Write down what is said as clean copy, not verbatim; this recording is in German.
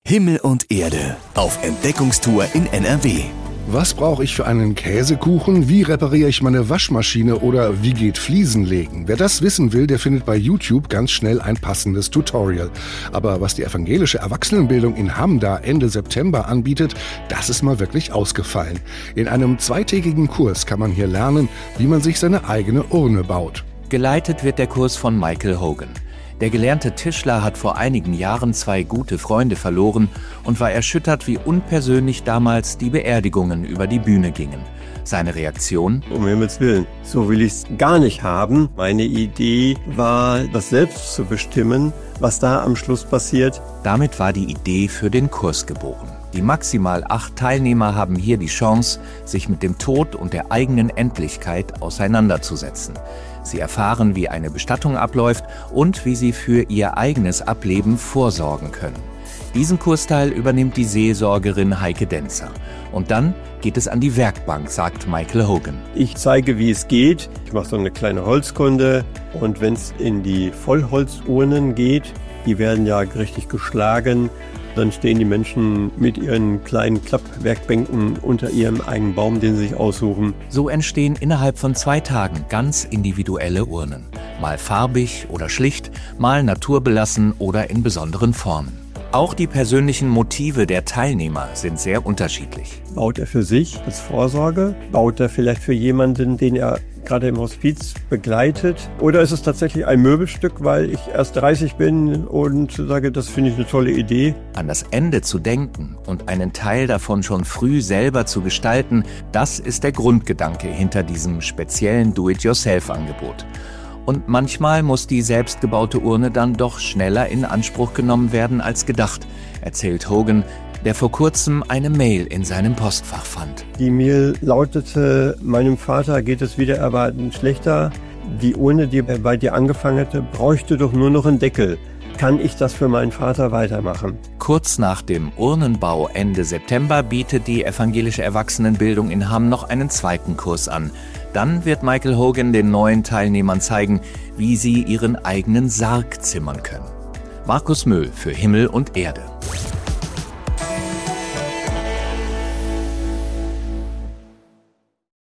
Himmel und Erde auf Entdeckungstour in NRW. Was brauche ich für einen Käsekuchen? Wie repariere ich meine Waschmaschine? Oder wie geht Fliesenlegen? Wer das wissen will, der findet bei YouTube ganz schnell ein passendes Tutorial. Aber was die evangelische Erwachsenenbildung in Hamm da Ende September anbietet, das ist mal wirklich ausgefallen. In einem 2tägigen Kurs kann man hier lernen, wie man sich seine eigene Urne baut. Geleitet wird der Kurs von Michael Hogan. Der gelernte Tischler hat vor einigen Jahren 2 gute Freunde verloren und war erschüttert, wie unpersönlich damals die Beerdigungen über die Bühne gingen. Seine Reaktion? Um Himmels Willen, so will ich es gar nicht haben. Meine Idee war, das selbst zu bestimmen, was da am Schluss passiert. Damit war die Idee für den Kurs geboren. Die maximal 8 Teilnehmer haben hier die Chance, sich mit dem Tod und der eigenen Endlichkeit auseinanderzusetzen. Sie erfahren, wie eine Bestattung abläuft und wie sie für ihr eigenes Ableben vorsorgen können. Diesen Kursteil übernimmt die Seelsorgerin Heike Denzer. Und dann geht es an die Werkbank, sagt Michael Hogan. Ich zeige, wie es geht. Ich mache so eine kleine Holzkunde. Und wenn es in die Vollholzurnen geht, die werden ja richtig geschlagen, dann stehen die Menschen mit ihren kleinen Klappwerkbänken unter ihrem eigenen Baum, den sie sich aussuchen. So entstehen innerhalb von 2 Tagen ganz individuelle Urnen. Mal farbig oder schlicht, mal naturbelassen oder in besonderen Formen. Auch die persönlichen Motive der Teilnehmer sind sehr unterschiedlich. Baut er für sich als Vorsorge? Baut er vielleicht für jemanden, den er gerade im Hospiz begleitet? Oder ist es tatsächlich ein Möbelstück, weil ich erst 30 bin und sage, das finde ich eine tolle Idee? An das Ende zu denken und einen Teil davon schon früh selber zu gestalten, das ist der Grundgedanke hinter diesem speziellen Do-it-yourself-Angebot. Und manchmal muss die selbstgebaute Urne dann doch schneller in Anspruch genommen werden als gedacht, erzählt Hogan, der vor kurzem eine Mail in seinem Postfach fand. Die Mail lautete: Meinem Vater geht es wider Erwarten schlechter. Die Urne, die er bei dir angefangen hatte, bräuchte doch nur noch einen Deckel. Kann ich das für meinen Vater weitermachen? Kurz nach dem Urnenbau Ende September bietet die evangelische Erwachsenenbildung in Hamm noch einen 2. Kurs an. Dann wird Michael Hogan den neuen Teilnehmern zeigen, wie sie ihren eigenen Sarg zimmern können. Markus Möhl für Himmel und Erde.